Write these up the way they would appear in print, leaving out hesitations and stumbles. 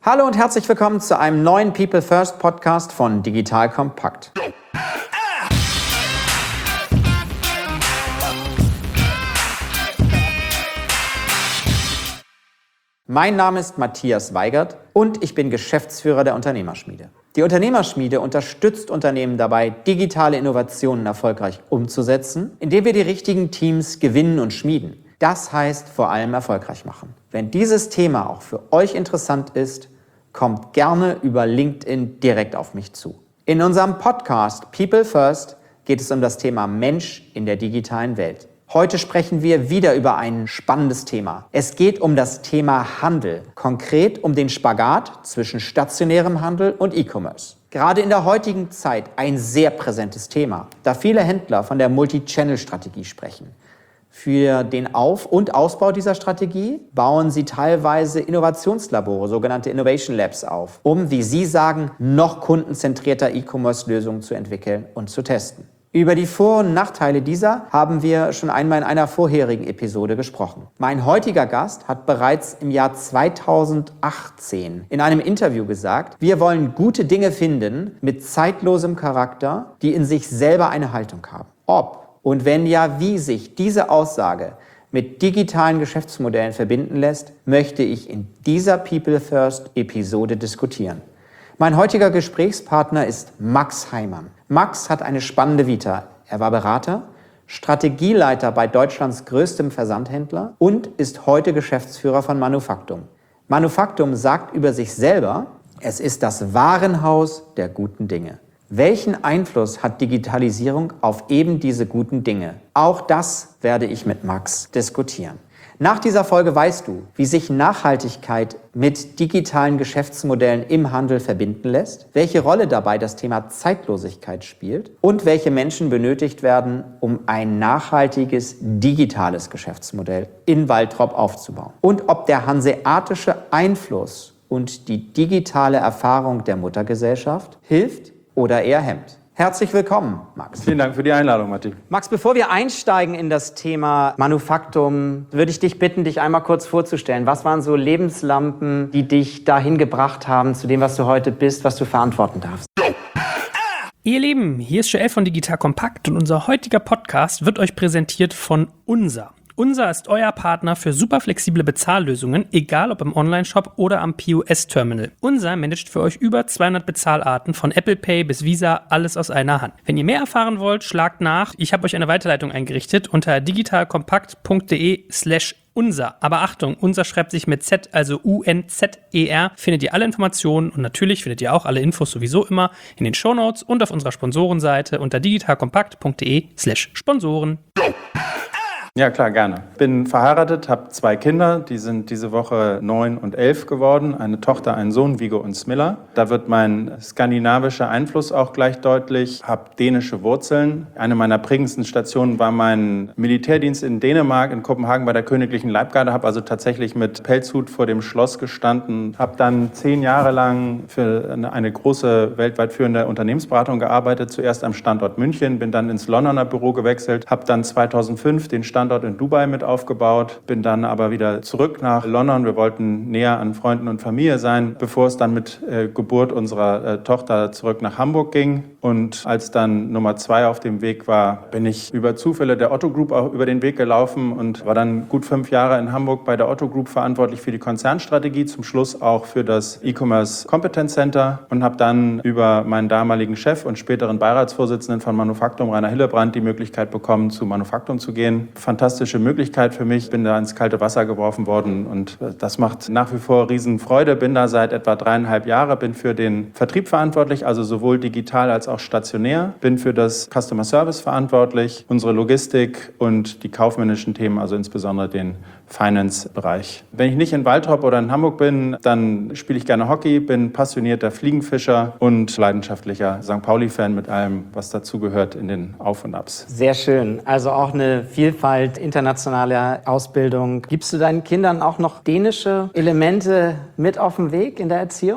Hallo und herzlich willkommen zu einem neuen People First Podcast von Digital Compact. Mein Name ist Matthias Weigert und ich bin Geschäftsführer der Unternehmerschmiede. Die Unternehmerschmiede unterstützt Unternehmen dabei, digitale Innovationen erfolgreich umzusetzen, indem wir die richtigen Teams gewinnen und schmieden. Das heißt vor allem erfolgreich machen. Wenn dieses Thema auch für euch interessant ist, kommt gerne über LinkedIn direkt auf mich zu. In unserem Podcast People First geht es um das Thema Mensch in der digitalen Welt. Heute sprechen wir wieder über ein spannendes Thema. Es geht um das Thema Handel, konkret um den Spagat zwischen stationärem Handel und E-Commerce. Gerade in der heutigen Zeit ein sehr präsentes Thema, da viele Händler von der Multi-Channel-Strategie sprechen. Für den Auf- und Ausbau dieser Strategie bauen sie teilweise Innovationslabore, sogenannte Innovation Labs auf, um, wie sie sagen, noch kundenzentrierter E-Commerce-Lösungen zu entwickeln und zu testen. Über die Vor- und Nachteile dieser haben wir schon einmal in einer vorherigen Episode gesprochen. Mein heutiger Gast hat bereits im Jahr 2018 in einem Interview gesagt, wir wollen gute Dinge finden mit zeitlosem Charakter, die in sich selber eine Haltung haben. Ob und wenn ja, wie sich diese Aussage mit digitalen Geschäftsmodellen verbinden lässt, möchte ich in dieser People First Episode diskutieren. Mein heutiger Gesprächspartner ist Max Heimann. Max hat eine spannende Vita. Er war Berater, Strategieleiter bei Deutschlands größtem Versandhändler und ist heute Geschäftsführer von Manufaktum. Manufaktum sagt über sich selber, es ist das Warenhaus der guten Dinge. Welchen Einfluss hat Digitalisierung auf eben diese guten Dinge? Auch das werde ich mit Max diskutieren. Nach dieser Folge weißt du, wie sich Nachhaltigkeit mit digitalen Geschäftsmodellen im Handel verbinden lässt, welche Rolle dabei das Thema Zeitlosigkeit spielt und welche Menschen benötigt werden, um ein nachhaltiges digitales Geschäftsmodell in Waltrop aufzubauen. Und ob der hanseatische Einfluss und die digitale Erfahrung der Muttergesellschaft hilft oder eher hemmt. Herzlich willkommen, Max. Vielen Dank für die Einladung, Matti. Max, bevor wir einsteigen in das Thema Manufaktum, würde ich dich bitten, dich einmal kurz vorzustellen. Was waren so Lebenslampen, die dich dahin gebracht haben, zu dem, was du heute bist, was du verantworten darfst? Ihr Lieben, hier ist Joel von Digital Compact und unser heutiger Podcast wird euch präsentiert von Unser. Unser ist euer Partner für super flexible Bezahllösungen, egal ob im Onlineshop oder am POS-Terminal. Unser managt für euch über 200 Bezahlarten von Apple Pay bis Visa, alles aus einer Hand. Wenn ihr mehr erfahren wollt, schlagt nach. Ich habe euch eine Weiterleitung eingerichtet unter digitalkompakt.de/unser. Aber Achtung, Unser schreibt sich mit Z, also UNZER. Findet ihr alle Informationen und natürlich findet ihr auch alle Infos sowieso immer in den Shownotes und auf unserer Sponsorenseite unter digitalkompakt.de/Sponsoren. Ja, klar, gerne. Bin verheiratet, habe 2 Kinder, die sind diese Woche 9 und 11 geworden. Eine Tochter, einen Sohn, Viggo und Smilla. Da wird mein skandinavischer Einfluss auch gleich deutlich. Habe dänische Wurzeln. Eine meiner prägendsten Stationen war mein Militärdienst in Dänemark, in Kopenhagen bei der Königlichen Leibgarde. Habe also tatsächlich mit Pelzhut vor dem Schloss gestanden. Habe dann 10 Jahre lang für eine große, weltweit führende Unternehmensberatung gearbeitet. Zuerst am Standort München, bin dann ins Londoner Büro gewechselt. Habe dann 2005 den Standort in Dubai mit aufgebaut, bin dann aber wieder zurück nach London. Wir wollten näher an Freunden und Familie sein, bevor es dann mit Geburt unserer Tochter zurück nach Hamburg ging. Und als dann Nummer 2 auf dem Weg war, bin ich über Zufälle der Otto Group auch über den Weg gelaufen und war dann gut 5 Jahre in Hamburg bei der Otto Group verantwortlich für die Konzernstrategie, zum Schluss auch für das E-Commerce Competence Center und habe dann über meinen damaligen Chef und späteren Beiratsvorsitzenden von Manufaktum, Rainer Hillebrand, die Möglichkeit bekommen, zu Manufaktum zu gehen. Fantastische Möglichkeit für mich. Bin da ins kalte Wasser geworfen worden und das macht nach wie vor Riesenfreude. Bin da seit etwa 3,5 Jahren, bin für den Vertrieb verantwortlich, also sowohl digital als auch stationär. Bin für das Customer Service verantwortlich, unsere Logistik und die kaufmännischen Themen, also insbesondere den Finance-Bereich. Wenn ich nicht in Waltrop oder in Hamburg bin, dann spiele ich gerne Hockey, bin passionierter Fliegenfischer und leidenschaftlicher St. Pauli-Fan mit allem, was dazugehört in den Auf und Abs. Sehr schön. Also auch eine Vielfalt internationaler Ausbildung. Gibst du deinen Kindern auch noch dänische Elemente mit auf den Weg in der Erziehung?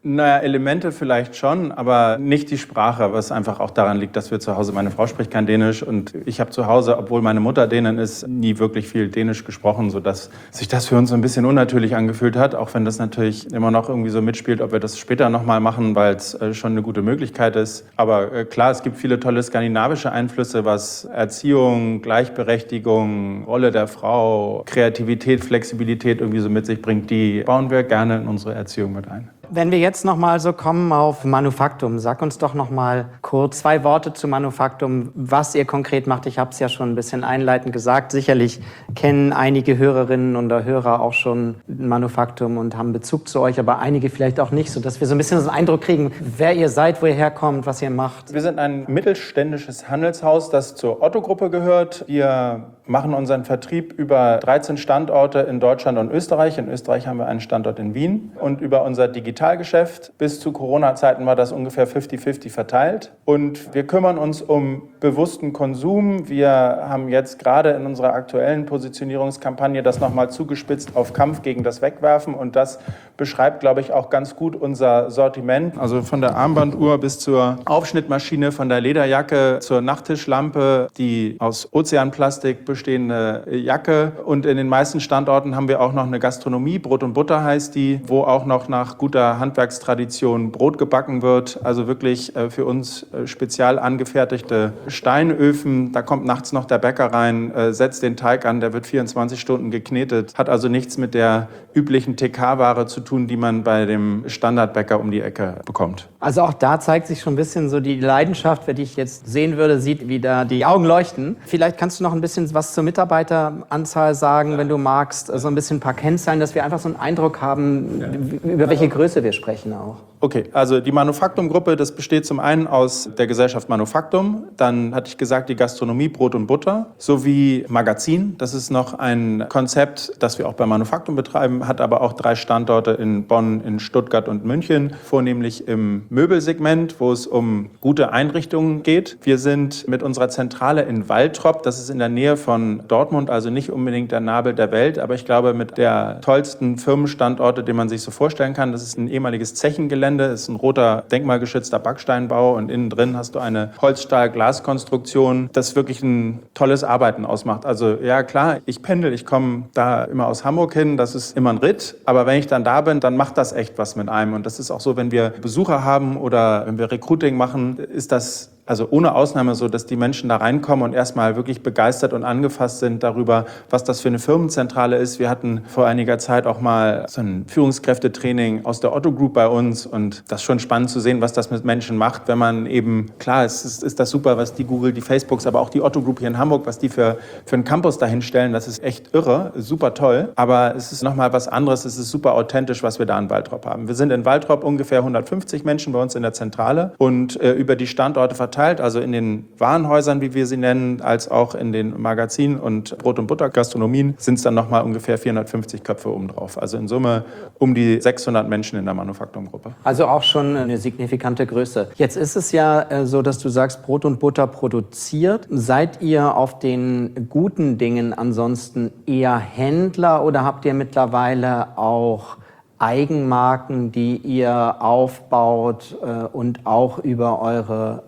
Naja, Elemente vielleicht schon, aber nicht die Sprache, was einfach auch daran liegt, dass wir zu Hause, meine Frau spricht kein Dänisch und ich habe zu Hause, obwohl meine Mutter Dänin ist, nie wirklich viel Dänisch gesprochen, sodass sich das für uns so ein bisschen unnatürlich angefühlt hat, auch wenn das natürlich immer noch irgendwie so mitspielt, ob wir das später nochmal machen, weil es schon eine gute Möglichkeit ist. Aber klar, es gibt viele tolle skandinavische Einflüsse, was Erziehung, Gleichberechtigung, Rolle der Frau, Kreativität, Flexibilität irgendwie so mit sich bringt, die bauen wir gerne in unsere Erziehung mit ein. Wenn wir jetzt noch mal so kommen auf Manufaktum, sag uns doch noch mal kurz 2 Worte zu Manufaktum, was ihr konkret macht. Ich habe es ja schon ein bisschen einleitend gesagt. Sicherlich kennen einige Hörerinnen und Hörer auch schon Manufaktum und haben Bezug zu euch, aber einige vielleicht auch nicht, sodass wir so ein bisschen so einen Eindruck kriegen, wer ihr seid, wo ihr herkommt, was ihr macht. Wir sind ein mittelständisches Handelshaus, das zur Otto-Gruppe gehört. Wir machen unseren Vertrieb über 13 Standorte in Deutschland und Österreich. In Österreich haben wir einen Standort in Wien und über unser Digitalgeschäft. Bis zu Corona-Zeiten war das ungefähr 50-50 verteilt. Und wir kümmern uns um bewussten Konsum. Wir haben jetzt gerade in unserer aktuellen Positionierungskampagne das nochmal zugespitzt auf Kampf gegen das Wegwerfen. Und das beschreibt, glaube ich, auch ganz gut unser Sortiment. Also von der Armbanduhr bis zur Aufschnittmaschine, von der Lederjacke zur Nachttischlampe, die aus Ozeanplastik bestehende Jacke. Und in den meisten Standorten haben wir auch noch eine Gastronomie, Brot und Butter heißt die, wo auch noch nach guter Handwerkstradition Brot gebacken wird. Also wirklich für uns spezial angefertigte Steinöfen. Da kommt nachts noch der Bäcker rein, setzt den Teig an, der wird 24 Stunden geknetet. Hat also nichts mit der üblichen TK-Ware zu tun, die man bei dem Standardbäcker um die Ecke bekommt. Also auch da zeigt sich schon ein bisschen so die Leidenschaft, wenn ich jetzt sehen würde, sieht, wie da die Augen leuchten. Vielleicht kannst du noch ein bisschen was zur Mitarbeiteranzahl sagen, wenn du magst, so ein bisschen ein paar Kennzahlen, dass wir einfach so einen Eindruck haben, über welche Größe wir sprechen auch. Okay, also die Manufaktum-Gruppe, das besteht zum einen aus der Gesellschaft Manufaktum, dann hatte ich gesagt die Gastronomie Brot und Butter, sowie Magazin. Das ist noch ein Konzept, das wir auch bei Manufaktum betreiben, hat aber auch 3 Standorte in Bonn, in Stuttgart und München, vornehmlich im Möbelsegment, wo es um gute Einrichtungen geht. Wir sind mit unserer Zentrale in Waltrop, das ist in der Nähe von Dortmund, also nicht unbedingt der Nabel der Welt, aber ich glaube mit der tollsten Firmenstandorte, den man sich so vorstellen kann. Das ist ein ehemaliges Zechengelände, das ist ein roter, denkmalgeschützter Backsteinbau und innen drin hast du eine Holzstahl-Glaskonstruktion, das wirklich ein tolles Arbeiten ausmacht. Also ja klar, ich pendel, ich komme da immer aus Hamburg hin, das ist immer ein Ritt, aber wenn ich dann da bin, dann macht das echt was mit einem. Und das ist auch so, wenn wir Besucher haben oder wenn wir Recruiting machen, ist das also ohne Ausnahme so, dass die Menschen da reinkommen und erstmal wirklich begeistert und angefasst sind darüber, was das für eine Firmenzentrale ist. Wir hatten vor einiger Zeit auch mal so ein Führungskräftetraining aus der Otto Group bei uns und das ist schon spannend zu sehen, was das mit Menschen macht, wenn man eben, klar, es ist das super, was die Google, die Facebooks, aber auch die Otto Group hier in Hamburg, was die für einen Campus dahin stellen, das ist echt irre, super toll, aber es ist nochmal was anderes, es ist super authentisch, was wir da in Waltrop haben. Wir sind in Waltrop ungefähr 150 Menschen bei uns in der Zentrale und über die Standorte verteilt, also in den Warenhäusern, wie wir sie nennen, als auch in den Magazinen und Brot- und Butter-Gastronomien sind es dann nochmal ungefähr 450 Köpfe obendrauf. Also in Summe um die 600 Menschen in der Manufaktumgruppe. Also auch schon eine signifikante Größe. Jetzt ist es ja so, dass du sagst, Brot und Butter produziert. Seid ihr auf den guten Dingen ansonsten eher Händler oder habt ihr mittlerweile auch Eigenmarken, die ihr aufbaut und auch über eure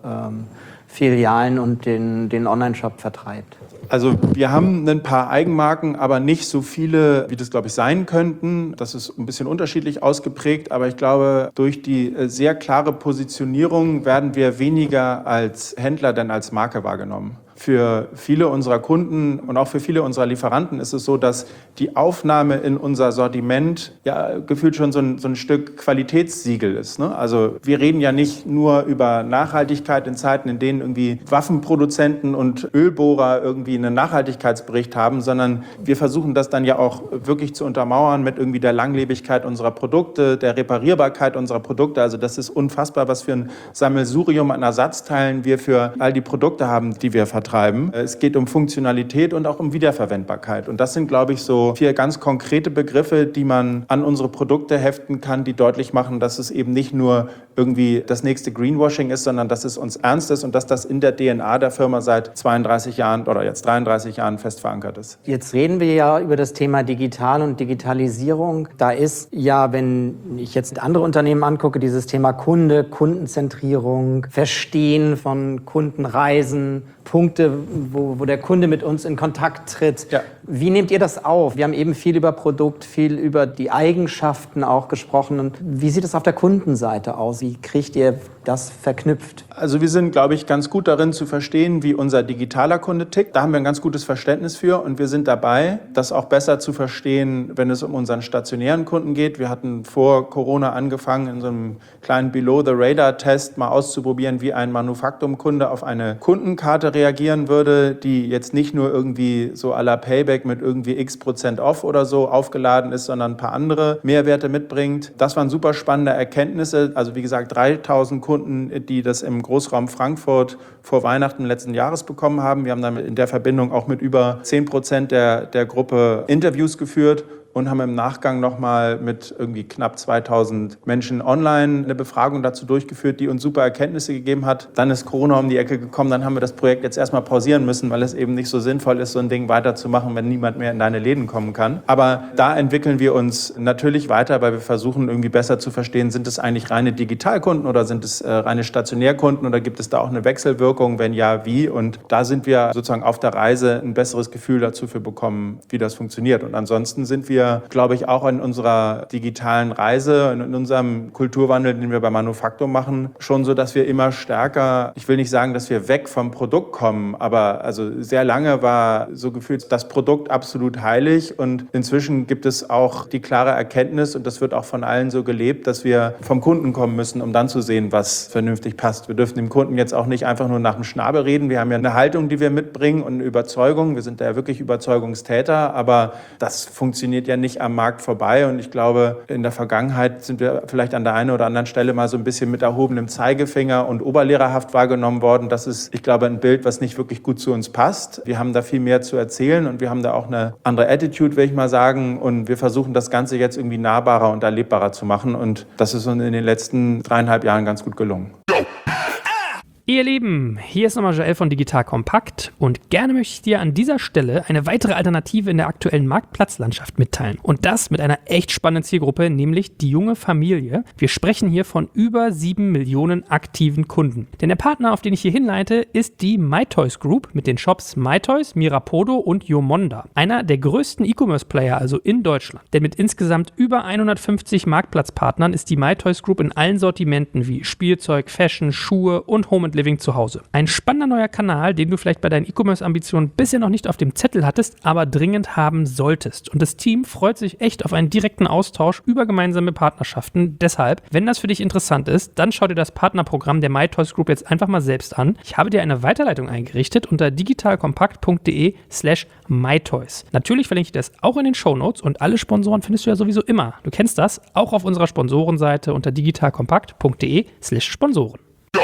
Filialen und den Online-Shop vertreibt? Also wir haben ein paar Eigenmarken, aber nicht so viele, wie das, glaube ich, sein könnten. Das ist ein bisschen unterschiedlich ausgeprägt, aber ich glaube, durch die sehr klare Positionierung werden wir weniger als Händler denn als Marke wahrgenommen. Für viele unserer Kunden und auch für viele unserer Lieferanten ist es so, dass die Aufnahme in unser Sortiment ja gefühlt schon so ein Stück Qualitätssiegel ist, ne? Also wir reden ja nicht nur über Nachhaltigkeit in Zeiten, in denen irgendwie Waffenproduzenten und Ölbohrer irgendwie einen Nachhaltigkeitsbericht haben, sondern wir versuchen das dann ja auch wirklich zu untermauern mit irgendwie der Langlebigkeit unserer Produkte, der Reparierbarkeit unserer Produkte. Also das ist unfassbar, was für ein Sammelsurium an Ersatzteilen wir für all die Produkte haben, die wir vertreiben. betreiben. Es geht um Funktionalität und auch um Wiederverwendbarkeit. Und das sind, glaube ich, so 4 ganz konkrete Begriffe, die man an unsere Produkte heften kann, die deutlich machen, dass es eben nicht nur irgendwie das nächste Greenwashing ist, sondern dass es uns ernst ist und dass das in der DNA der Firma seit 32 Jahren oder jetzt 33 Jahren fest verankert ist. Jetzt reden wir ja über das Thema Digital und Digitalisierung. Da ist ja, wenn ich jetzt andere Unternehmen angucke, dieses Thema Kunde, Kundenzentrierung, Verstehen von Kundenreisen, Punkte, wo der Kunde mit uns in Kontakt tritt. Ja. Wie nehmt ihr das auf? Wir haben eben viel über Produkt, viel über die Eigenschaften auch gesprochen. Und wie sieht es auf der Kundenseite aus? Wie kriegt ihr das verknüpft? Also wir sind, glaube ich, ganz gut darin zu verstehen, wie unser digitaler Kunde tickt. Da haben wir ein ganz gutes Verständnis für und wir sind dabei, das auch besser zu verstehen, wenn es um unseren stationären Kunden geht. Wir hatten vor Corona angefangen, in so einem kleinen Below-the-Radar-Test mal auszuprobieren, wie ein Manufaktumkunde auf eine Kundenkarte reagieren würde, die jetzt nicht nur irgendwie so à la Payback mit irgendwie x% off oder so aufgeladen ist, sondern ein paar andere Mehrwerte mitbringt. Das waren super spannende Erkenntnisse. Also wie gesagt, 3000 Kunden, die das im Großraum Frankfurt vor Weihnachten letzten Jahres bekommen haben. Wir haben dann in der Verbindung auch mit über 10% der Gruppe Interviews geführt und haben im Nachgang nochmal mit irgendwie knapp 2000 Menschen online eine Befragung dazu durchgeführt, die uns super Erkenntnisse gegeben hat. Dann ist Corona um die Ecke gekommen, dann haben wir das Projekt jetzt erstmal pausieren müssen, weil es eben nicht so sinnvoll ist, so ein Ding weiterzumachen, wenn niemand mehr in deine Läden kommen kann. Aber da entwickeln wir uns natürlich weiter, weil wir versuchen irgendwie besser zu verstehen, sind es eigentlich reine Digitalkunden oder sind es reine Stationärkunden oder gibt es da auch eine Wechselwirkung, wenn ja, wie? Und da sind wir sozusagen auf der Reise, ein besseres Gefühl dazu für bekommen, wie das funktioniert. Und ansonsten sind wir, glaube ich, auch in unserer digitalen Reise, in unserem Kulturwandel, den wir bei Manufaktum machen, schon so, dass wir immer stärker, ich will nicht sagen, dass wir weg vom Produkt kommen, aber also sehr lange war so gefühlt das Produkt absolut heilig und inzwischen gibt es auch die klare Erkenntnis und das wird auch von allen so gelebt, dass wir vom Kunden kommen müssen, um dann zu sehen, was vernünftig passt. Wir dürfen dem Kunden jetzt auch nicht einfach nur nach dem Schnabel reden. Wir haben ja eine Haltung, die wir mitbringen und eine Überzeugung. Wir sind da ja wirklich Überzeugungstäter, aber das funktioniert ja nicht am Markt vorbei und ich glaube, in der Vergangenheit sind wir vielleicht an der einen oder anderen Stelle mal so ein bisschen mit erhobenem Zeigefinger und oberlehrerhaft wahrgenommen worden. Das ist, ich glaube, ein Bild, was nicht wirklich gut zu uns passt. Wir haben da viel mehr zu erzählen und wir haben da auch eine andere Attitude, will ich mal sagen, und wir versuchen das Ganze jetzt irgendwie nahbarer und erlebbarer zu machen und das ist uns in den letzten 3,5 Jahren ganz gut gelungen. Ihr Lieben, hier ist nochmal Joel von Digital Kompakt und gerne möchte ich dir an dieser Stelle eine weitere Alternative in der aktuellen Marktplatzlandschaft mitteilen. Und das mit einer echt spannenden Zielgruppe, nämlich die junge Familie. Wir sprechen hier von über 7 Millionen aktiven Kunden. Denn der Partner, auf den ich hier hinleite, ist die MyToys Group mit den Shops MyToys, Mirapodo und Yomonda. Einer der größten E-Commerce-Player also in Deutschland. Denn mit insgesamt über 150 Marktplatzpartnern ist die MyToys Group in allen Sortimenten wie Spielzeug, Fashion, Schuhe und Home & Living zu Hause. Ein spannender neuer Kanal, den du vielleicht bei deinen E-Commerce-Ambitionen bisher noch nicht auf dem Zettel hattest, aber dringend haben solltest. Und das Team freut sich echt auf einen direkten Austausch über gemeinsame Partnerschaften. Deshalb, wenn das für dich interessant ist, dann schau dir das Partnerprogramm der MyToys Group jetzt einfach mal selbst an. Ich habe dir eine Weiterleitung eingerichtet unter digitalkompakt.de/mytoys. Natürlich verlinke ich das auch in den Shownotes und alle Sponsoren findest du ja sowieso immer. Du kennst das, auch auf unserer Sponsorenseite unter digitalkompakt.de/Sponsoren.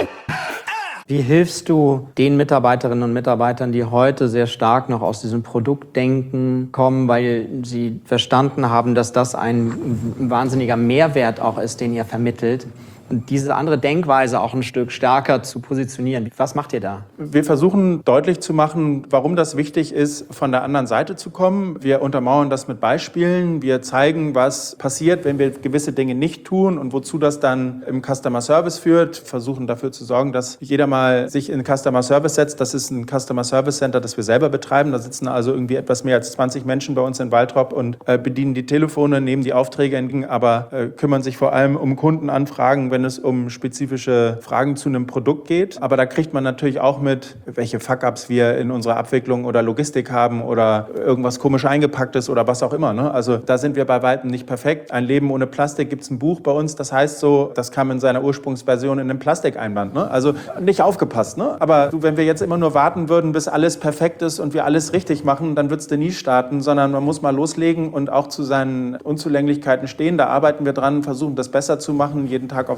Wie hilfst du den Mitarbeiterinnen und Mitarbeitern, die heute sehr stark noch aus diesem Produktdenken kommen, weil sie verstanden haben, dass das ein wahnsinniger Mehrwert auch ist, den ihr vermittelt? Und diese andere Denkweise auch ein Stück stärker zu positionieren. Was macht ihr da? Wir versuchen deutlich zu machen, warum das wichtig ist, von der anderen Seite zu kommen. Wir untermauern das mit Beispielen. Wir zeigen, was passiert, wenn wir gewisse Dinge nicht tun und wozu das dann im Customer Service führt. Versuchen dafür zu sorgen, dass jeder mal sich in Customer Service setzt. Das ist ein Customer Service Center, das wir selber betreiben. Da sitzen also irgendwie etwas mehr als 20 Menschen bei uns in Waltrop und bedienen die Telefone, nehmen die Aufträge entgegen, aber kümmern sich vor allem um Kundenanfragen, wenn es um spezifische Fragen zu einem Produkt geht. Aber da kriegt man natürlich auch mit, welche Fuck-ups wir in unserer Abwicklung oder Logistik haben oder irgendwas komisch eingepackt ist oder was auch immer. Ne? Also da sind wir bei weitem nicht perfekt. Ein Leben ohne Plastik gibt es ein Buch bei uns, das heißt so, das kam in seiner Ursprungsversion in einem Plastikeinband. Ne? Also nicht aufgepasst. Ne? Aber wenn wir jetzt immer nur warten würden, bis alles perfekt ist und wir alles richtig machen, dann würdest du nie starten, sondern man muss mal loslegen und auch zu seinen Unzulänglichkeiten stehen. Da arbeiten wir dran, versuchen das besser zu machen, jeden Tag aufs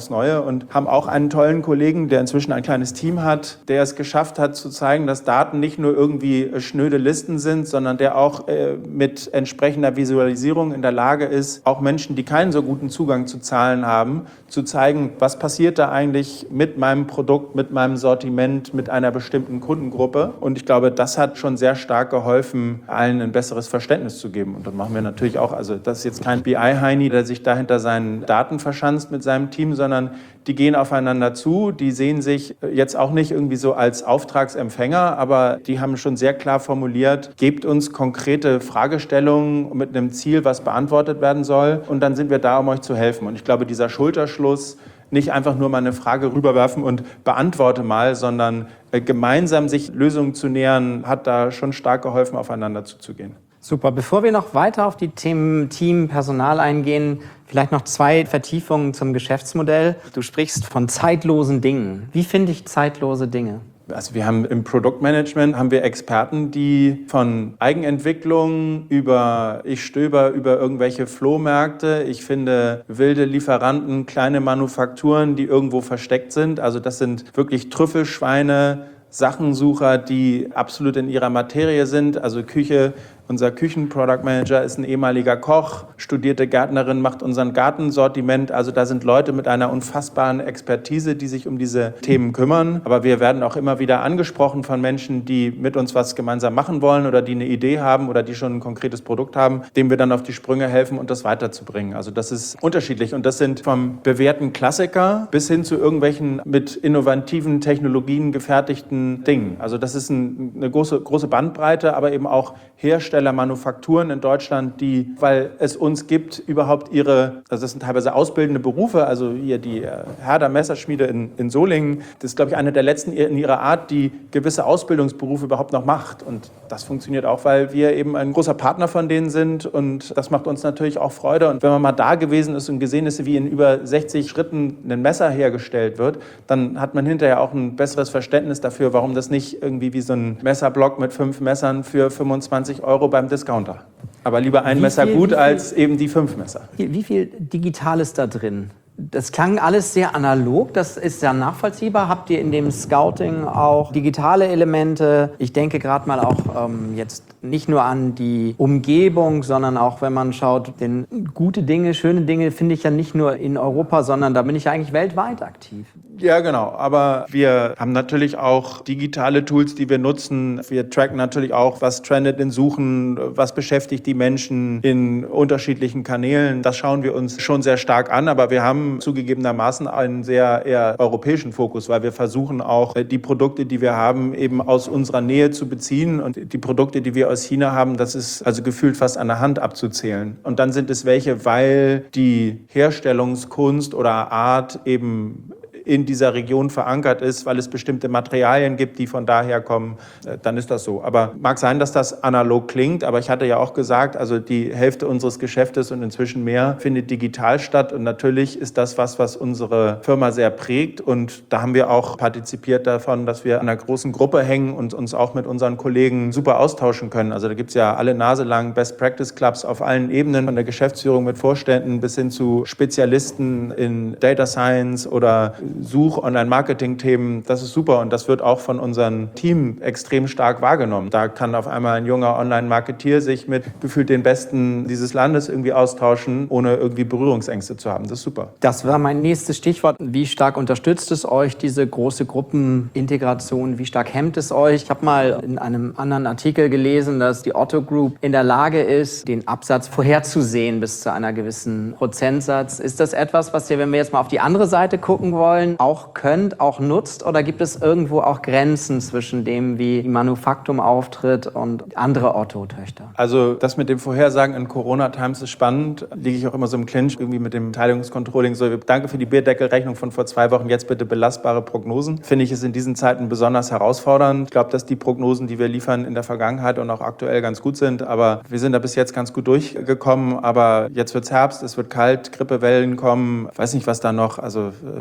aufs Neue und haben auch einen tollen Kollegen, der inzwischen ein kleines Team hat, der es geschafft hat zu zeigen, dass Daten nicht nur irgendwie schnöde Listen sind, sondern der auch mit entsprechender Visualisierung in der Lage ist, auch Menschen, die keinen so guten Zugang zu Zahlen haben, zu zeigen, was passiert da eigentlich mit meinem Produkt, mit meinem Sortiment, mit einer bestimmten Kundengruppe. Und ich glaube, das hat schon sehr stark geholfen, allen ein besseres Verständnis zu geben. Und das machen wir natürlich auch. Also das ist jetzt kein BI-Heini, der sich da hinter seinen Daten verschanzt mit seinem Team, sondern die gehen aufeinander zu. Die sehen sich jetzt auch nicht irgendwie so als Auftragsempfänger, aber die haben schon sehr klar formuliert, gebt uns konkrete Fragestellungen mit einem Ziel, was beantwortet werden soll. Und dann sind wir da, um euch zu helfen. Und ich glaube, dieser Schulterschluss, nicht einfach nur mal eine Frage rüberwerfen und beantworte mal, sondern gemeinsam sich Lösungen zu nähern, hat da schon stark geholfen, aufeinander zuzugehen. Super. Bevor wir noch weiter auf die Themen Team, Personal eingehen, vielleicht noch 2 Vertiefungen zum Geschäftsmodell. Du sprichst von zeitlosen Dingen. Wie finde ich zeitlose Dinge? Also wir haben im Produktmanagement Experten, die von Eigenentwicklung über ich stöber über irgendwelche Flohmärkte, ich finde wilde Lieferanten, kleine Manufakturen, die irgendwo versteckt sind. Also das sind wirklich Trüffelschweine, Sachensucher, die absolut in ihrer Materie sind. Also Küche. Unser Küchen-Product-Manager ist ein ehemaliger Koch, studierte Gärtnerin, macht unseren Gartensortiment. Also da sind Leute mit einer unfassbaren Expertise, die sich um diese Themen kümmern. Aber wir werden auch immer wieder angesprochen von Menschen, die mit uns was gemeinsam machen wollen oder die eine Idee haben oder die schon ein konkretes Produkt haben, dem wir dann auf die Sprünge helfen und das weiterzubringen. Also das ist unterschiedlich und das sind vom bewährten Klassiker bis hin zu irgendwelchen mit innovativen Technologien gefertigten Dingen. Also das ist eine große Bandbreite, aber eben auch Hersteller, Manufakturen in Deutschland, die, weil es uns gibt, überhaupt also das sind teilweise ausbildende Berufe, also hier die Herder Messerschmiede in Solingen, das ist, glaube ich, eine der letzten in ihrer Art, die gewisse Ausbildungsberufe überhaupt noch macht. Und das funktioniert auch, weil wir eben ein großer Partner von denen sind und das macht uns natürlich auch Freude. Und wenn man mal da gewesen ist und gesehen ist, wie in über 60 Schritten ein Messer hergestellt wird, dann hat man hinterher auch ein besseres Verständnis dafür, warum das nicht irgendwie wie so ein Messerblock mit 5 Messern für 25 € beim Discounter. Aber lieber ein Messer gut als eben die 5 Messer. Wie viel digital ist da drin? Das klang alles sehr analog, das ist ja nachvollziehbar. Habt ihr in dem Scouting auch digitale Elemente? Ich denke gerade mal auch jetzt nicht nur an die Umgebung, sondern auch, wenn man schaut, denn gute Dinge, schöne Dinge finde ich ja nicht nur in Europa, sondern da bin ich ja eigentlich weltweit aktiv. Ja, genau. Aber wir haben natürlich auch digitale Tools, die wir nutzen. Wir tracken natürlich auch, was trendet in Suchen, was beschäftigt die Menschen in unterschiedlichen Kanälen. Das schauen wir uns schon sehr stark an. Aber wir haben zugegebenermaßen einen sehr eher europäischen Fokus, weil wir versuchen auch, die Produkte, die wir haben, eben aus unserer Nähe zu beziehen. Und die Produkte, die wir aus China haben, das ist also gefühlt fast an der Hand abzuzählen. Und dann sind es welche, weil die Herstellungskunst oder Art eben in dieser Region verankert ist, weil es bestimmte Materialien gibt, die von daher kommen, dann ist das so. Aber mag sein, dass das analog klingt, aber ich hatte ja auch gesagt, also die Hälfte unseres Geschäftes und inzwischen mehr findet digital statt und natürlich ist das was unsere Firma sehr prägt und da haben wir auch partizipiert davon, dass wir an einer großen Gruppe hängen und uns auch mit unseren Kollegen super austauschen können. Also da gibt es ja alle Nase lang Best Practice Clubs auf allen Ebenen, von der Geschäftsführung mit Vorständen bis hin zu Spezialisten in Data Science oder Online-Marketing-Themen, das ist super und das wird auch von unserem Team extrem stark wahrgenommen. Da kann auf einmal ein junger Online-Marketier sich mit gefühlt den Besten dieses Landes irgendwie austauschen, ohne irgendwie Berührungsängste zu haben. Das ist super. Das war mein nächstes Stichwort. Wie stark unterstützt es euch, diese große Gruppenintegration? Wie stark hemmt es euch? Ich habe mal in einem anderen Artikel gelesen, dass die Otto Group in der Lage ist, den Absatz vorherzusehen bis zu einer gewissen Prozentsatz. Ist das etwas, was ihr, wenn wir jetzt mal auf die andere Seite gucken wollen, auch könnt, auch nutzt? Oder gibt es irgendwo auch Grenzen zwischen dem, wie die Manufaktum auftritt und andere Otto-Töchter? Also das mit dem Vorhersagen in Corona-Times ist spannend. Liege ich auch immer so im Clinch irgendwie mit dem Beteiligungscontrolling. So, danke für die Bierdeckelrechnung von vor 2 Wochen, jetzt bitte belastbare Prognosen. Finde ich es in diesen Zeiten besonders herausfordernd. Ich glaube, dass die Prognosen, die wir liefern, in der Vergangenheit und auch aktuell ganz gut sind. Aber wir sind da bis jetzt ganz gut durchgekommen. Aber jetzt wird's Herbst, es wird kalt, Grippewellen kommen. Ich weiß nicht, was da noch. Also wir haben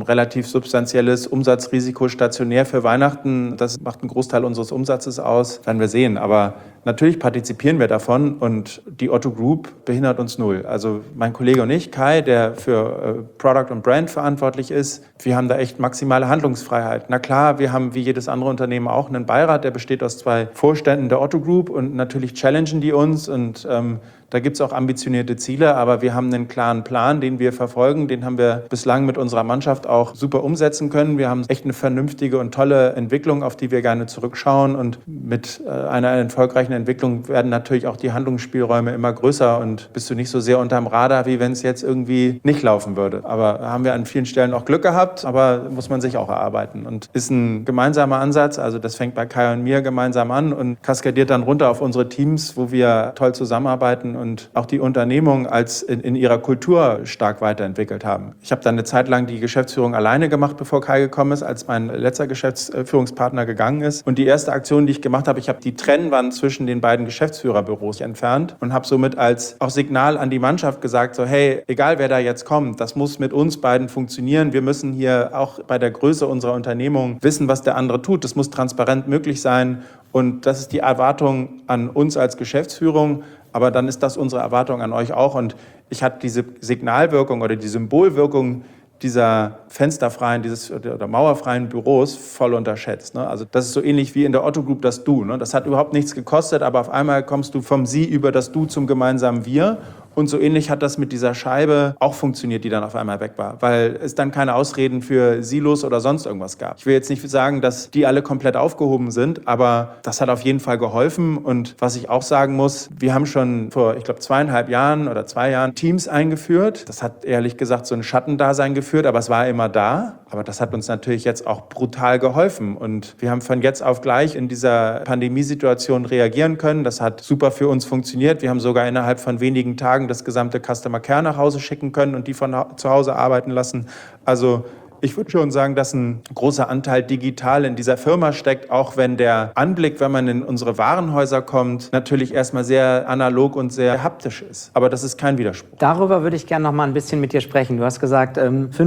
relativ substanzielles Umsatzrisiko stationär für Weihnachten. Das macht einen Großteil unseres Umsatzes aus. Werden wir sehen. Aber natürlich partizipieren wir davon und die Otto Group behindert uns null. Also mein Kollege und ich, Kai, der für Product und Brand verantwortlich ist, wir haben da echt maximale Handlungsfreiheit. Na klar, wir haben wie jedes andere Unternehmen auch einen Beirat, der besteht aus 2 Vorständen der Otto Group und natürlich challengen die uns und da gibt es auch ambitionierte Ziele, aber wir haben einen klaren Plan, den wir verfolgen. Den haben wir bislang mit unserer Mannschaft auch super umsetzen können. Wir haben echt eine vernünftige und tolle Entwicklung, auf die wir gerne zurückschauen. Und mit einer erfolgreichen Entwicklung werden natürlich auch die Handlungsspielräume immer größer und bist du nicht so sehr unterm Radar, wie wenn es jetzt irgendwie nicht laufen würde. Aber haben wir an vielen Stellen auch Glück gehabt, aber muss man sich auch erarbeiten. Und ist ein gemeinsamer Ansatz, also das fängt bei Kai und mir gemeinsam an und kaskadiert dann runter auf unsere Teams, wo wir toll zusammenarbeiten und auch die Unternehmung als in ihrer Kultur stark weiterentwickelt haben. Ich habe dann eine Zeit lang die Geschäftsführung alleine gemacht, bevor Kai gekommen ist, als mein letzter Geschäftsführungspartner gegangen ist. Und die erste Aktion, die ich gemacht habe, ich habe die Trennwand zwischen den beiden Geschäftsführerbüros entfernt und habe somit als auch Signal an die Mannschaft gesagt, so hey, egal wer da jetzt kommt, das muss mit uns beiden funktionieren. Wir müssen hier auch bei der Größe unserer Unternehmung wissen, was der andere tut. Das muss transparent möglich sein. Und das ist die Erwartung an uns als Geschäftsführung. Aber dann ist das unsere Erwartung an euch auch. Und ich hatte diese Signalwirkung oder die Symbolwirkung dieser fensterfreien, oder mauerfreien Büros voll unterschätzt. Ne? Also das ist so ähnlich wie in der Otto Group das Du. Ne? Das hat überhaupt nichts gekostet, aber auf einmal kommst du vom Sie über das Du zum gemeinsamen Wir. Und so ähnlich hat das mit dieser Scheibe auch funktioniert, die dann auf einmal weg war, weil es dann keine Ausreden für Silos oder sonst irgendwas gab. Ich will jetzt nicht sagen, dass die alle komplett aufgehoben sind, aber das hat auf jeden Fall geholfen. Und was ich auch sagen muss, wir haben schon vor, ich glaube, 2,5 Jahren oder 2 Jahren Teams eingeführt. Das hat ehrlich gesagt so ein Schattendasein geführt, aber es war immer da. Aber das hat uns natürlich jetzt auch brutal geholfen. Und wir haben von jetzt auf gleich in dieser Pandemiesituation reagieren können. Das hat super für uns funktioniert. Wir haben sogar innerhalb von wenigen Tagen das gesamte Customer Care nach Hause schicken können und die von zu Hause arbeiten lassen. Also ich würde schon sagen, dass ein großer Anteil digital in dieser Firma steckt, auch wenn der Anblick, wenn man in unsere Warenhäuser kommt, natürlich erstmal sehr analog und sehr haptisch ist. Aber das ist kein Widerspruch. Darüber würde ich gerne noch mal ein bisschen mit dir sprechen. Du hast gesagt,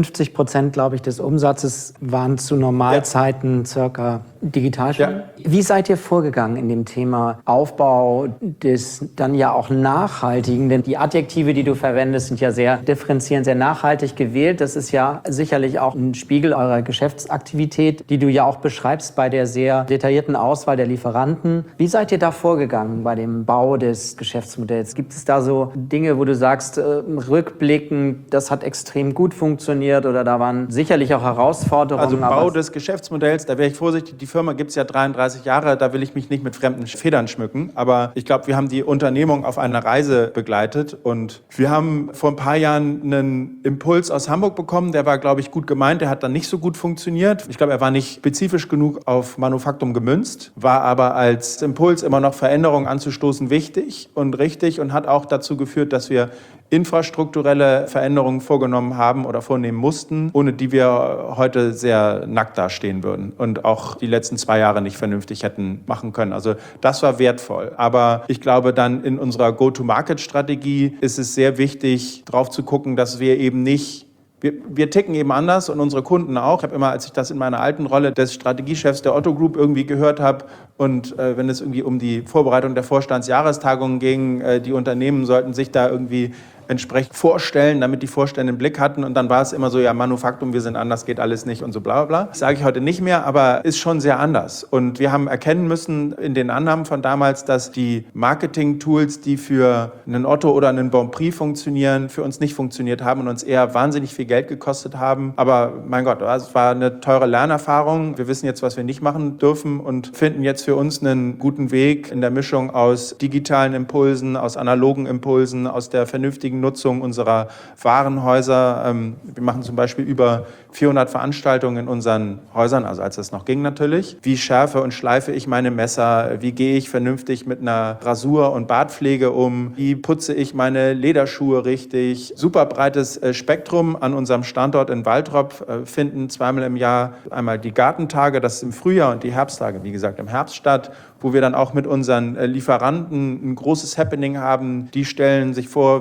50%, glaube ich, des Umsatzes waren zu Normalzeiten circa digital schon. Ja. Wie seid ihr vorgegangen in dem Thema Aufbau des dann ja auch nachhaltigen? Denn die Adjektive, die du verwendest, sind ja sehr differenzierend, sehr nachhaltig gewählt. Das ist ja sicherlich auch ein Spiegel eurer Geschäftsaktivität, die du ja auch beschreibst bei der sehr detaillierten Auswahl der Lieferanten. Wie seid ihr da vorgegangen bei dem Bau des Geschäftsmodells? Gibt es da so Dinge, wo du sagst, rückblickend, das hat extrem gut funktioniert oder da waren sicherlich auch Herausforderungen? Also Bau des Geschäftsmodells, da wäre ich vorsichtig. Die Firma gibt es ja 33 Jahre, da will ich mich nicht mit fremden Federn schmücken. Aber ich glaube, wir haben die Unternehmung auf einer Reise begleitet und wir haben vor ein paar Jahren einen Impuls aus Hamburg bekommen, der war, glaube ich, gut gemeint, der hat dann nicht so gut funktioniert. Ich glaube, er war nicht spezifisch genug auf Manufaktum gemünzt, war aber als Impuls immer noch Veränderungen anzustoßen wichtig und richtig und hat auch dazu geführt, dass wir infrastrukturelle Veränderungen vorgenommen haben oder vornehmen mussten, ohne die wir heute sehr nackt dastehen würden und auch die letzten 2 Jahre nicht vernünftig hätten machen können. Also das war wertvoll. Aber ich glaube, dann in unserer Go-to-Market-Strategie ist es sehr wichtig, drauf zu gucken, dass wir eben nicht wir ticken eben anders und unsere Kunden auch. Ich habe immer, als ich das in meiner alten Rolle des Strategiechefs der Otto Group irgendwie gehört habe und wenn es irgendwie um die Vorbereitung der Vorstandsjahrestagungen ging, die Unternehmen sollten sich da irgendwie entsprechend vorstellen, damit die Vorstände einen Blick hatten und dann war es immer so, ja, Manufaktum, wir sind anders, geht alles nicht und so bla bla bla. Das sage ich heute nicht mehr, aber ist schon sehr anders. Und wir haben erkennen müssen in den Annahmen von damals, dass die Marketing-Tools, die für einen Otto oder einen Bonprix funktionieren, für uns nicht funktioniert haben und uns eher wahnsinnig viel Geld gekostet haben. Aber mein Gott, es war eine teure Lernerfahrung. Wir wissen jetzt, was wir nicht machen dürfen und finden jetzt für uns einen guten Weg in der Mischung aus digitalen Impulsen, aus analogen Impulsen, aus der vernünftigen Nutzung unserer Warenhäuser. Wir machen zum Beispiel über 400 Veranstaltungen in unseren Häusern, also als es noch ging natürlich. Wie schärfe und schleife ich meine Messer? Wie gehe ich vernünftig mit einer Rasur- und Bartpflege um? Wie putze ich meine Lederschuhe richtig? Super breites Spektrum an unserem Standort in Waltrop finden 2-mal im Jahr einmal die Gartentage, das ist im Frühjahr, und die Herbsttage, wie gesagt, im Herbst statt, wo wir dann auch mit unseren Lieferanten ein großes Happening haben. Die stellen sich vor, wie man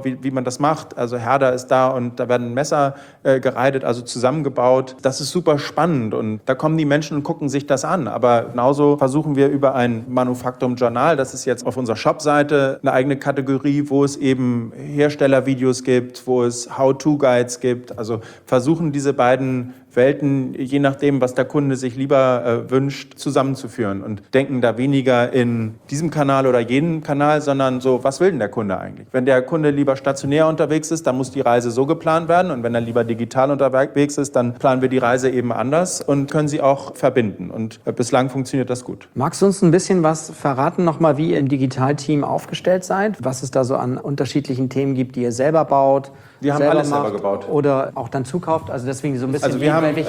das macht. Also Herder ist da und da werden Messer gereidet, also zusammengebaut. Das ist super spannend und da kommen die Menschen und gucken sich das an. Aber genauso versuchen wir über ein Manufaktum Journal, das ist jetzt auf unserer Shopseite eine eigene Kategorie, wo es eben Herstellervideos gibt, wo es How-to-Guides gibt. Also versuchen diese beiden Welten, je nachdem, was der Kunde sich lieber wünscht, zusammenzuführen und denken da weniger in diesem Kanal oder jenem Kanal, sondern so, was will denn der Kunde eigentlich? Wenn der Kunde lieber stationär unterwegs ist, dann muss die Reise so geplant werden und wenn er lieber digital unterwegs ist, dann planen wir die Reise eben anders und können sie auch verbinden und bislang funktioniert das gut. Magst du uns ein bisschen was verraten, nochmal, wie ihr im Digitalteam aufgestellt seid? Was es da so an unterschiedlichen Themen gibt, die ihr selber baut? Wir haben alles selber gebaut. Oder auch dann zukauft, also deswegen so ein bisschen... Also wir haben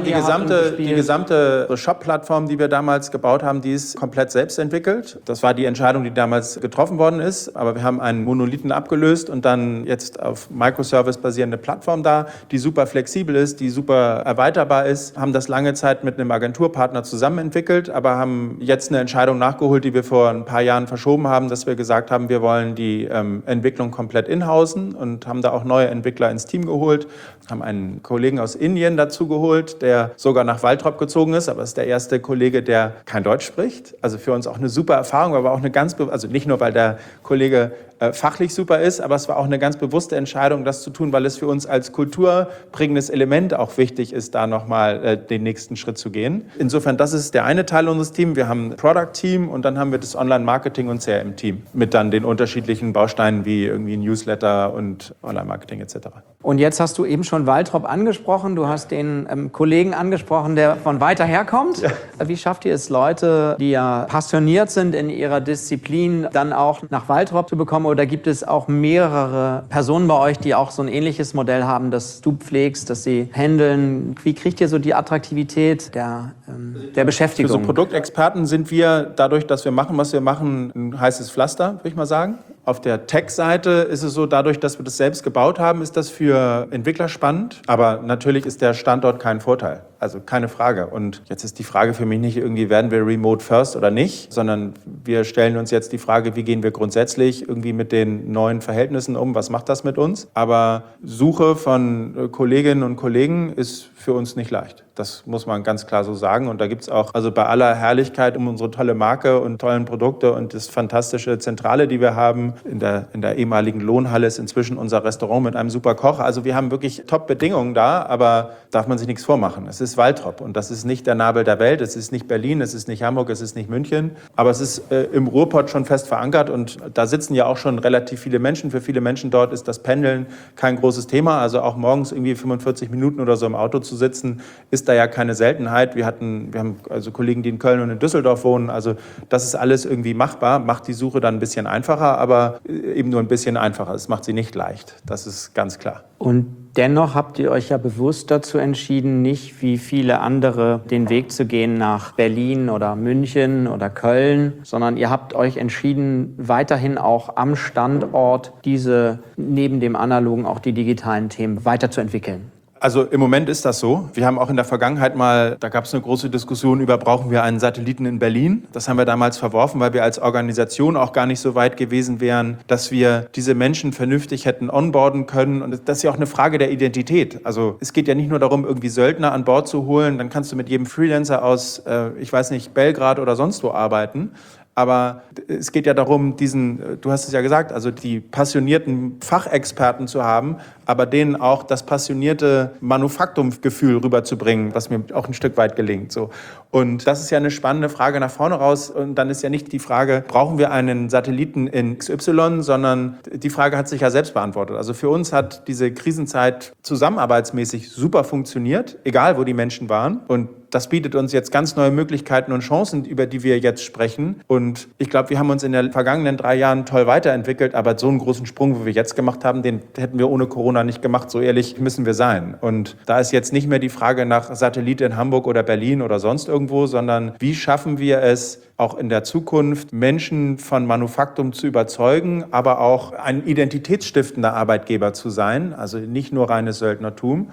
die gesamte Shop-Plattform, die wir damals gebaut haben, die ist komplett selbst entwickelt. Das war die Entscheidung, die damals getroffen worden ist. Aber wir haben einen Monolithen abgelöst und dann jetzt auf Microservice basierende Plattform da, die super flexibel ist, die super erweiterbar ist. Haben das lange Zeit mit einem Agenturpartner zusammen entwickelt, aber haben jetzt eine Entscheidung nachgeholt, die wir vor ein paar Jahren verschoben haben, dass wir gesagt haben, wir wollen die Entwicklung komplett in-housen und haben da auch neue Entwickler ins Team geholt, haben einen Kollegen aus Indien dazu geholt, der sogar nach Waltrop gezogen ist, aber ist der erste Kollege, der kein Deutsch spricht. Also für uns auch eine super Erfahrung, aber auch also nicht nur, weil der Kollege fachlich super ist, aber es war auch eine ganz bewusste Entscheidung, das zu tun, weil es für uns als kulturbringendes Element auch wichtig ist, da nochmal den nächsten Schritt zu gehen. Insofern, das ist der eine Teil unseres Teams. Wir haben ein Product-Team und dann haben wir das Online-Marketing- und CRM-Team mit dann den unterschiedlichen Bausteinen wie irgendwie Newsletter und Online-Marketing etc. Und jetzt hast du eben schon Waltrop angesprochen, du hast den Kollegen angesprochen, der von weiter her kommt. Ja. Wie schafft ihr es, Leute, die ja passioniert sind in ihrer Disziplin, dann auch nach Waltrop zu bekommen? Oder gibt es auch mehrere Personen bei euch, die auch so ein ähnliches Modell haben, das du pflegst, dass sie handeln? Wie kriegt ihr so die Attraktivität der Beschäftigung? Für so Produktexperten sind wir, dadurch, dass wir machen, was wir machen, ein heißes Pflaster, würde ich mal sagen. Auf der Tech-Seite ist es so, dadurch, dass wir das selbst gebaut haben, ist das für Entwickler spannend. Aber natürlich ist der Standort kein Vorteil. Also keine Frage. Und jetzt ist die Frage für mich nicht irgendwie, werden wir remote first oder nicht, sondern wir stellen uns jetzt die Frage, wie gehen wir grundsätzlich irgendwie mit den neuen Verhältnissen um, was macht das mit uns? Aber Suche von Kolleginnen und Kollegen ist für uns nicht leicht. Das muss man ganz klar so sagen. Und da gibt es auch, also bei aller Herrlichkeit um unsere tolle Marke und tollen Produkte und das fantastische Zentrale, die wir haben, in der ehemaligen Lohnhalle ist inzwischen unser Restaurant mit einem super Koch. Also wir haben wirklich Top-Bedingungen da, aber darf man sich nichts vormachen. Es ist Waltrop und das ist nicht der Nabel der Welt, es ist nicht Berlin, es ist nicht Hamburg, es ist nicht München, aber es ist im Ruhrpott schon fest verankert und da sitzen ja auch schon relativ viele Menschen. Für viele Menschen dort ist das Pendeln kein großes Thema, also auch morgens irgendwie 45 Minuten oder so im Auto zu sitzen, ist da ja keine Seltenheit. Wir haben also Kollegen, die in Köln und in Düsseldorf wohnen, also das ist alles irgendwie machbar, macht die Suche dann ein bisschen einfacher, aber eben nur ein bisschen einfacher. Es macht sie nicht leicht, das ist ganz klar. Und dennoch habt ihr euch ja bewusst dazu entschieden, nicht wie viele andere den Weg zu gehen nach Berlin oder München oder Köln, sondern ihr habt euch entschieden, weiterhin auch am Standort diese neben dem Analogen auch die digitalen Themen weiterzuentwickeln. Also im Moment ist das so. Wir haben auch in der Vergangenheit mal, da gab es eine große Diskussion über, brauchen wir einen Satelliten in Berlin? Das haben wir damals verworfen, weil wir als Organisation auch gar nicht so weit gewesen wären, dass wir diese Menschen vernünftig hätten onboarden können. Und das ist ja auch eine Frage der Identität. Also es geht ja nicht nur darum, irgendwie Söldner an Bord zu holen. Dann kannst du mit jedem Freelancer aus, ich weiß nicht, Belgrad oder sonst wo arbeiten. Aber es geht ja darum, du hast es ja gesagt, also die passionierten Fachexperten zu haben, aber denen auch das passionierte Manufaktumgefühl rüberzubringen, was mir auch ein Stück weit gelingt. So. Und das ist ja eine spannende Frage nach vorne raus. Und dann ist ja nicht die Frage, brauchen wir einen Satelliten in XY, sondern die Frage hat sich ja selbst beantwortet. Also für uns hat diese Krisenzeit zusammenarbeitsmäßig super funktioniert, egal wo die Menschen waren. Und das bietet uns jetzt ganz neue Möglichkeiten und Chancen, über die wir jetzt sprechen. Und ich glaube, wir haben uns in den vergangenen 3 Jahren toll weiterentwickelt, aber so einen großen Sprung, wie wir jetzt gemacht haben, den hätten wir ohne Corona nicht gemacht. So ehrlich müssen wir sein. Und da ist jetzt nicht mehr die Frage nach Satellit in Hamburg oder Berlin oder sonst irgendwo, sondern wie schaffen wir es, auch in der Zukunft Menschen von Manufaktum zu überzeugen, aber auch ein identitätsstiftender Arbeitgeber zu sein, also nicht nur reines Söldnertum.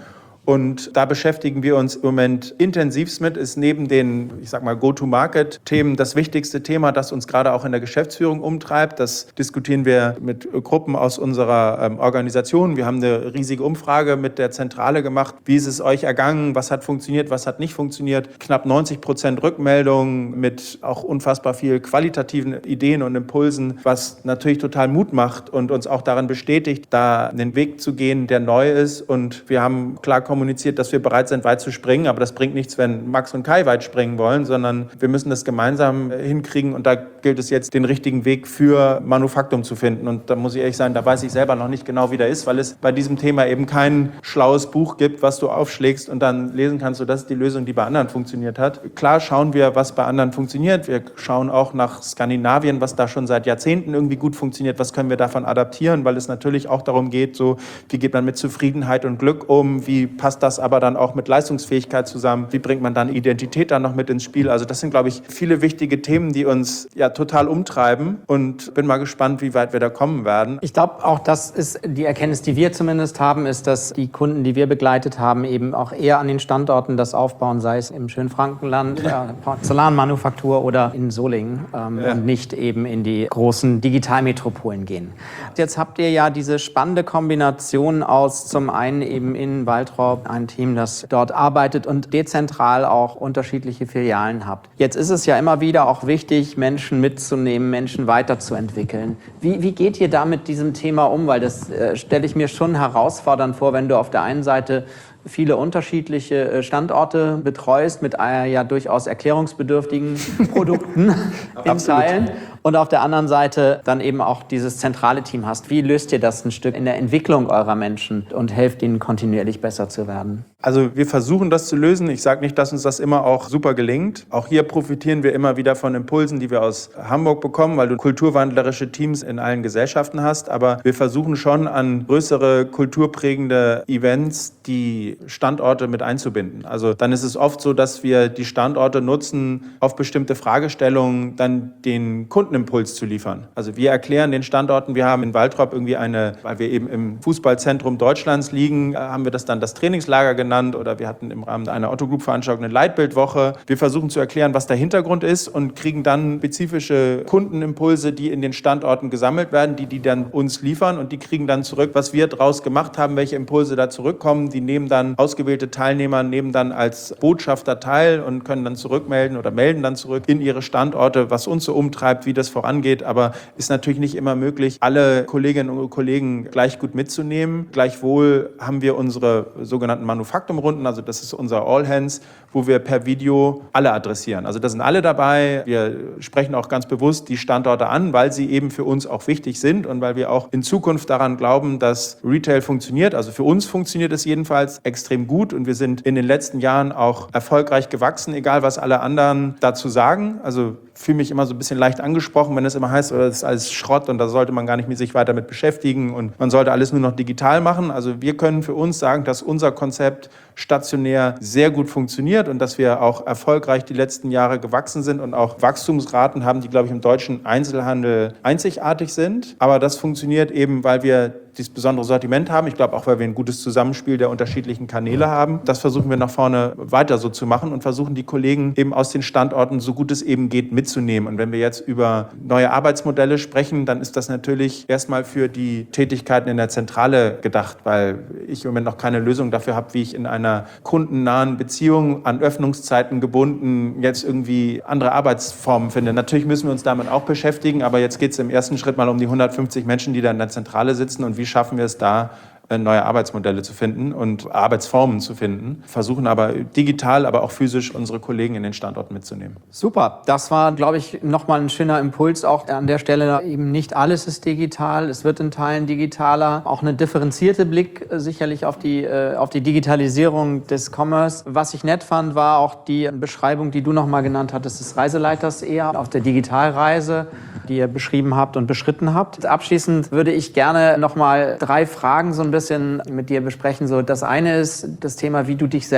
Und da beschäftigen wir uns im Moment intensivst mit, ist neben den, ich sag mal, Go-to-Market-Themen das wichtigste Thema, das uns gerade auch in der Geschäftsführung umtreibt. Das diskutieren wir mit Gruppen aus unserer Organisation. Wir haben eine riesige Umfrage mit der Zentrale gemacht. Wie ist es euch ergangen? Was hat funktioniert? Was hat nicht funktioniert? Knapp 90% Rückmeldungen mit auch unfassbar viel qualitativen Ideen und Impulsen, was natürlich total Mut macht und uns auch daran bestätigt, da einen Weg zu gehen, der neu ist. Und wir haben klar kommuniziert, dass wir bereit sind, weit zu springen. Aber das bringt nichts, wenn Max und Kai weit springen wollen, sondern wir müssen das gemeinsam hinkriegen. Und da gilt es jetzt, den richtigen Weg für Manufaktum zu finden. Und da muss ich ehrlich sagen, da weiß ich selber noch nicht genau, wie der ist, weil es bei diesem Thema eben kein schlaues Buch gibt, was du aufschlägst und dann lesen kannst, so das ist die Lösung, die bei anderen funktioniert hat. Klar schauen wir, was bei anderen funktioniert. Wir schauen auch nach Skandinavien, was da schon seit Jahrzehnten irgendwie gut funktioniert. Was können wir davon adaptieren, weil es natürlich auch darum geht, so wie geht man mit Zufriedenheit und Glück um, wie passt das aber dann auch mit Leistungsfähigkeit zusammen, wie bringt man dann Identität dann noch mit ins Spiel. Also das sind, glaube ich, viele wichtige Themen, die uns ja total umtreiben und bin mal gespannt, wie weit wir da kommen werden. Ich glaube, auch das ist die Erkenntnis, die wir zumindest haben, ist, dass die Kunden, die wir begleitet haben, eben auch eher an den Standorten das aufbauen, sei es im schönen Frankenland, Porzellanmanufaktur oder in Solingen und nicht eben in die großen Digitalmetropolen gehen. Jetzt habt ihr ja diese spannende Kombination aus zum einen eben in Waltrop ein Team, das dort arbeitet und dezentral auch unterschiedliche Filialen habt. Jetzt ist es ja immer wieder auch wichtig, Menschen mitzunehmen, Menschen weiterzuentwickeln. Wie geht ihr da mit diesem Thema um? Weil das stelle ich mir schon herausfordernd vor, wenn du auf der einen Seite viele unterschiedliche Standorte betreust mit ja durchaus erklärungsbedürftigen Produkten in Teilen und auf der anderen Seite dann eben auch dieses zentrale Team hast. Wie löst ihr das ein Stück in der Entwicklung eurer Menschen und helft ihnen kontinuierlich besser zu werden? Also wir versuchen das zu lösen. Ich sage nicht, dass uns das immer auch super gelingt. Auch hier profitieren wir immer wieder von Impulsen, die wir aus Hamburg bekommen, weil du kulturwandlerische Teams in allen Gesellschaften hast. Aber wir versuchen schon an größere kulturprägende Events die Standorte mit einzubinden. Also dann ist es oft so, dass wir die Standorte nutzen, auf bestimmte Fragestellungen dann den Kundenimpuls zu liefern. Also wir erklären den Standorten, wir haben in Waltrop irgendwie weil wir eben im Fußballzentrum Deutschlands liegen, haben wir das dann das Trainingslager genannt oder wir hatten im Rahmen einer Otto Group Veranstaltung eine Leitbildwoche. Wir versuchen zu erklären, was der Hintergrund ist und kriegen dann spezifische Kundenimpulse, die in den Standorten gesammelt werden, die dann uns liefern und die kriegen dann zurück, was wir daraus gemacht haben, welche Impulse da zurückkommen. Die nehmen dann ausgewählte Teilnehmer, nehmen dann als Botschafter teil und können dann zurückmelden oder melden dann zurück in ihre Standorte, was uns so umtreibt, wie das vorangeht. Aber ist natürlich nicht immer möglich, alle Kolleginnen und Kollegen gleich gut mitzunehmen. Gleichwohl haben wir unsere sogenannten Manufaktumrunden, also das ist unser All Hands, wo wir per Video alle adressieren. Also da sind alle dabei. Wir sprechen auch ganz bewusst die Standorte an, weil sie eben für uns auch wichtig sind und weil wir auch in Zukunft daran glauben, dass Retail funktioniert. Also für uns funktioniert es jedenfalls extrem gut und wir sind in den letzten Jahren auch erfolgreich gewachsen, egal was alle anderen dazu sagen. Also fühle mich immer so ein bisschen leicht angesprochen, wenn es immer heißt, das ist alles Schrott und da sollte man gar nicht sich weiter mit beschäftigen und man sollte alles nur noch digital machen. Also wir können für uns sagen, dass unser Konzept stationär sehr gut funktioniert und dass wir auch erfolgreich die letzten Jahre gewachsen sind und auch Wachstumsraten haben, die, glaube ich, im deutschen Einzelhandel einzigartig sind. Aber das funktioniert eben, weil wir dieses besondere Sortiment haben. Ich glaube auch, weil wir ein gutes Zusammenspiel der unterschiedlichen Kanäle haben. Das versuchen wir nach vorne weiter so zu machen und versuchen die Kollegen eben aus den Standorten, so gut es eben geht, mitzunehmen. Und wenn wir jetzt über neue Arbeitsmodelle sprechen, dann ist das natürlich erstmal für die Tätigkeiten in der Zentrale gedacht, weil ich im Moment noch keine Lösung dafür habe, wie ich in einer kundennahen Beziehung an Öffnungszeiten gebunden jetzt irgendwie andere Arbeitsformen finde. Natürlich müssen wir uns damit auch beschäftigen, aber jetzt geht es im ersten Schritt mal um die 150 Menschen, die da in der Zentrale sitzen und wie schaffen wir es da, neue Arbeitsmodelle zu finden und Arbeitsformen zu finden, versuchen aber digital, aber auch physisch unsere Kollegen in den Standorten mitzunehmen. Super, das war, glaube ich, nochmal ein schöner Impuls auch an der Stelle. Eben nicht alles ist digital, es wird in Teilen digitaler. Auch eine differenzierte Blick sicherlich auf die Digitalisierung des Commerce. Was ich nett fand, war auch die Beschreibung, die du nochmal genannt hattest, des Reiseleiters eher auf der Digitalreise, die ihr beschrieben habt und beschritten habt. Abschließend würde ich gerne nochmal 3 Fragen so ein bisschen mit dir besprechen. So, das eine ist das Thema, wie du dich selber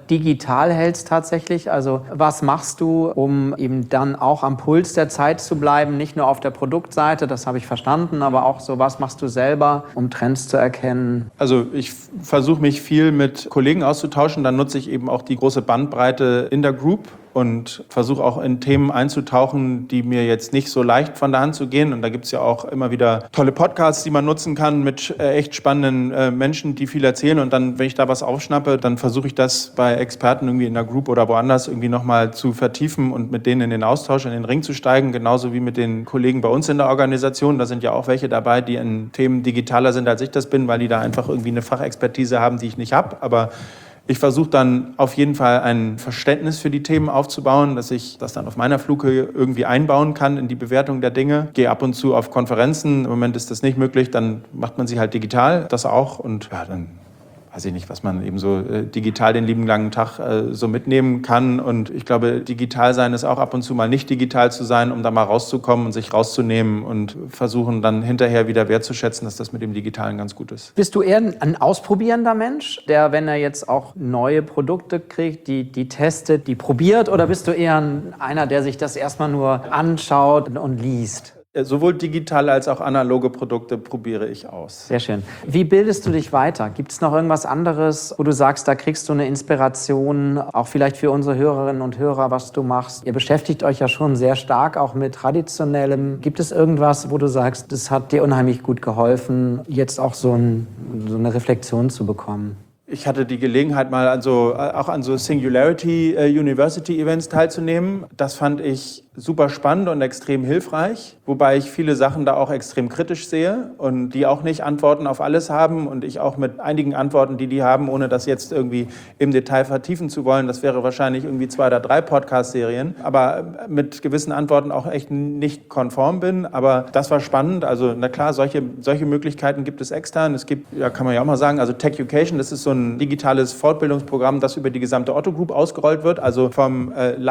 digital hältst tatsächlich. Also was machst du, um eben dann auch am Puls der Zeit zu bleiben, nicht nur auf der Produktseite, das habe ich verstanden, aber auch so, was machst du selber, um Trends zu erkennen? Also ich versuche mich viel mit Kollegen auszutauschen, dann nutze ich eben auch die große Bandbreite in der Group und versuche auch in Themen einzutauchen, die mir jetzt nicht so leicht von der Hand zu gehen. Und da gibt es ja auch immer wieder tolle Podcasts, die man nutzen kann mit echt spannenden Menschen, die viel erzählen. Und dann, wenn ich da was aufschnappe, dann versuche ich das bei Experten irgendwie in der Group oder woanders irgendwie nochmal zu vertiefen und mit denen in den Austausch, in den Ring zu steigen. Genauso wie mit den Kollegen bei uns in der Organisation. Da sind ja auch welche dabei, die in Themen digitaler sind, als ich das bin, weil die da einfach irgendwie eine Fachexpertise haben, die ich nicht habe. Aber ich versuche dann auf jeden Fall ein Verständnis für die Themen aufzubauen, dass ich das dann auf meiner Flughöhe irgendwie einbauen kann in die Bewertung der Dinge. Gehe ab und zu auf Konferenzen, im Moment ist das nicht möglich, dann macht man sie halt digital, das auch. Und ja, dann weiß ich nicht, was man eben so digital den lieben langen Tag so mitnehmen kann. Und ich glaube, digital sein ist auch ab und zu mal nicht digital zu sein, um da mal rauszukommen und sich rauszunehmen und versuchen dann hinterher wieder wertzuschätzen, dass das mit dem Digitalen ganz gut ist. Bist du eher ein ausprobierender Mensch, der, wenn er jetzt auch neue Produkte kriegt, die testet, die probiert? Oder bist du eher einer, der sich das erstmal nur anschaut und liest? Sowohl digitale als auch analoge Produkte probiere ich aus. Sehr schön. Wie bildest du dich weiter? Gibt es noch irgendwas anderes, wo du sagst, da kriegst du eine Inspiration, auch vielleicht für unsere Hörerinnen und Hörer, was du machst? Ihr beschäftigt euch ja schon sehr stark auch mit Traditionellem. Gibt es irgendwas, wo du sagst, das hat dir unheimlich gut geholfen, jetzt auch so eine Reflexion zu bekommen? Ich hatte die Gelegenheit, mal auch an so Singularity University Events teilzunehmen. Das fand ich super spannend und extrem hilfreich, wobei ich viele Sachen da auch extrem kritisch sehe und die auch nicht Antworten auf alles haben und ich auch mit einigen Antworten, die haben, ohne das jetzt irgendwie im Detail vertiefen zu wollen, das wäre wahrscheinlich irgendwie 2 oder 3 Podcast-Serien, aber mit gewissen Antworten auch echt nicht konform bin, aber das war spannend, also na klar, solche Möglichkeiten gibt es extern, es gibt, ja kann man ja auch mal sagen, also Techucation, das ist so ein digitales Fortbildungsprogramm, das über die gesamte Otto Group ausgerollt wird, also vom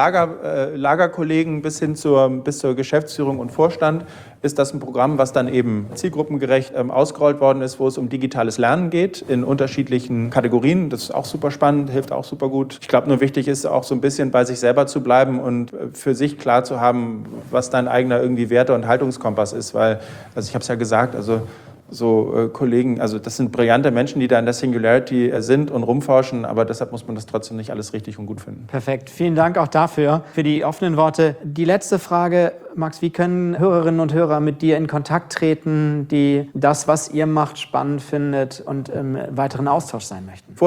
Lagerkollegen bis zur Geschäftsführung und Vorstand ist das ein Programm, was dann eben zielgruppengerecht ausgerollt worden ist, wo es um digitales Lernen geht in unterschiedlichen Kategorien. Das ist auch super spannend, hilft auch super gut. Ich glaube, nur wichtig ist auch so ein bisschen bei sich selber zu bleiben und für sich klar zu haben, was dein eigener irgendwie Werte- und Haltungskompass ist, weil, also ich habe es ja gesagt, also so Kollegen, also das sind brillante Menschen, die da in der Singularity sind und rumforschen, aber deshalb muss man das trotzdem nicht alles richtig und gut finden. Perfekt. Vielen Dank auch dafür, für die offenen Worte. Die letzte Frage, Max, wie können Hörerinnen und Hörer mit dir in Kontakt treten, die das, was ihr macht, spannend findet und im weiteren Austausch sein möchten?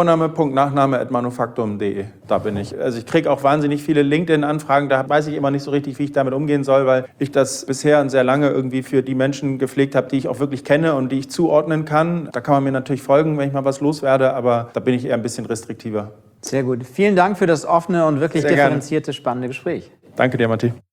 Vorname.nachname@manufaktum.de, da bin ich. Also ich kriege auch wahnsinnig viele LinkedIn-Anfragen, da weiß ich immer nicht so richtig, wie ich damit umgehen soll, weil ich das bisher und sehr lange irgendwie für die Menschen gepflegt habe, die ich auch wirklich kenne und die ich zuordnen kann. Da kann man mir natürlich folgen, wenn ich mal was loswerde, aber da bin ich eher ein bisschen restriktiver. Sehr gut. Vielen Dank für das offene und wirklich differenzierte, spannende Gespräch. Danke dir, Matti.